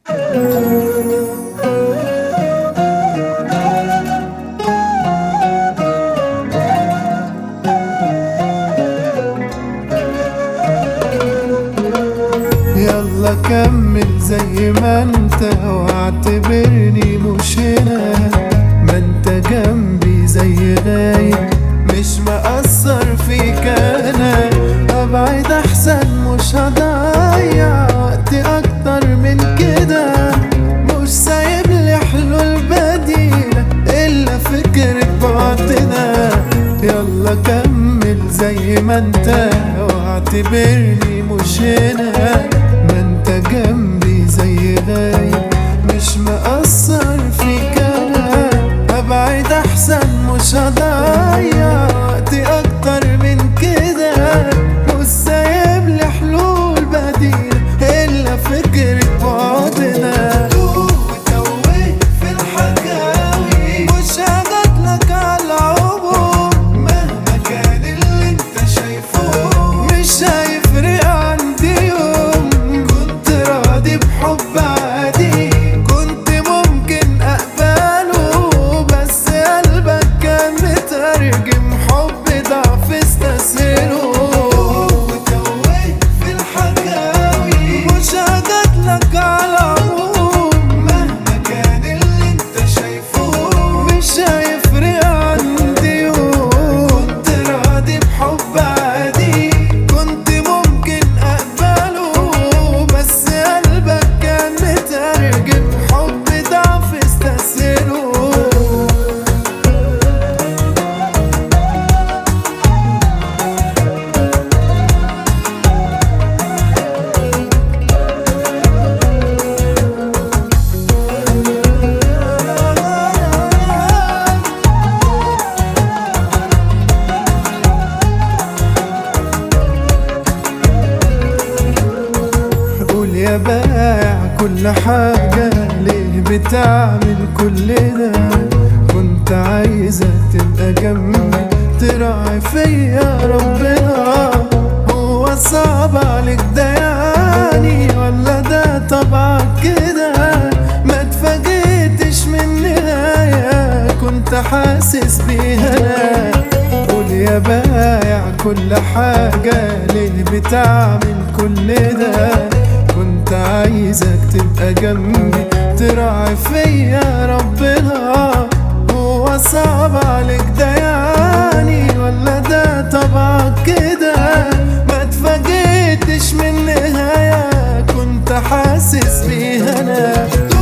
يلا كمل زي ما انت واعتبرني مش هنا، ما انت جنبي زي غايب مش مأثر فيك. انا ابعد احسن، مش هضيع وقتي اكتر من كده. مش سايب لي حلول بديلة الا فكرة بعدنا. يلا كمل زي ما انت واعتبرني مش هنا، ما انت جنبي زي غايب مش مأثر فيك. انا ابعد احسن، مش هضيع وقتي اكتر من كده. مش سايب لي حلول بديلة الا فكرة بعدنا. وتوهت في الحكاوي مش هجاتلك على العموم، مهما كان اللي انت شايفه مش هيفرق عندي يوم. كنت راضي بحب عادي، كنت ممكن اقبله، بس قلبك كان مترجم حب ضعف استسهله. وتوهت في الحكاوي مش هجاتلك على العموم، مهما كان اللي انت شايفه مش هيفرق عندي يوم. كنت راضي بحب عادي، كنت ممكن اقبله، بس قلبك كان مترجم حب ضعف استسهله. قول يا بائع كل حاجة ليه بتعمل كل ده؟ كنت عايزة تبقى جنبي تراعي فيا ربنا. هو صعب عليك ده يعني ولا ده طبعك كده؟ ما اتفاجئتش من النهاية كنت حاسس بيها انا. قول يا بائع كل حاجة ليه بتعمل كل ده؟ كنت عايزك تبقى جنبي تراعي فيا ربنا. هو صعب عليك ده يعني ولا ده طبعك كده؟ ما اتفاجئتش من النهاية كنت حاسس بيها انا.